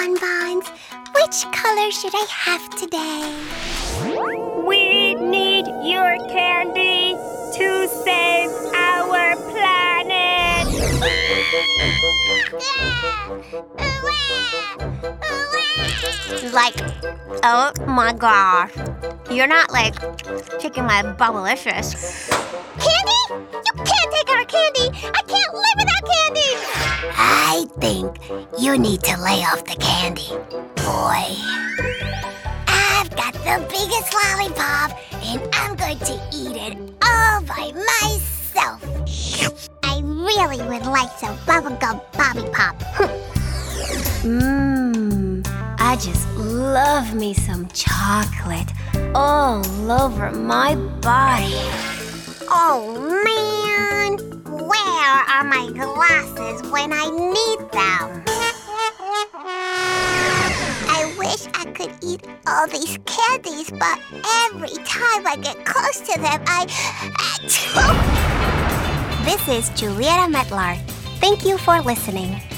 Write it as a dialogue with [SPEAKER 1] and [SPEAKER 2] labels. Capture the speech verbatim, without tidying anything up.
[SPEAKER 1] bonbons. Which color should I have today?
[SPEAKER 2] We need your candy to save our planet.
[SPEAKER 1] Like, oh my gosh. You're not, like, taking my Bubblicious. Candy? You can't take our candy! I can't live without candy! I think you need to lay off the candy, boy. I've got the biggest lollipop, and I'm going to eat it all by myself. I really would like some bubblegum Bobby Pop. Mmm, I just love me some chocolate all over my body. Oh, man. Where are my glasses when I need them? I wish I could eat all these candies, but every time I get close to them, I... This is Julieta Metlar. Thank you for listening.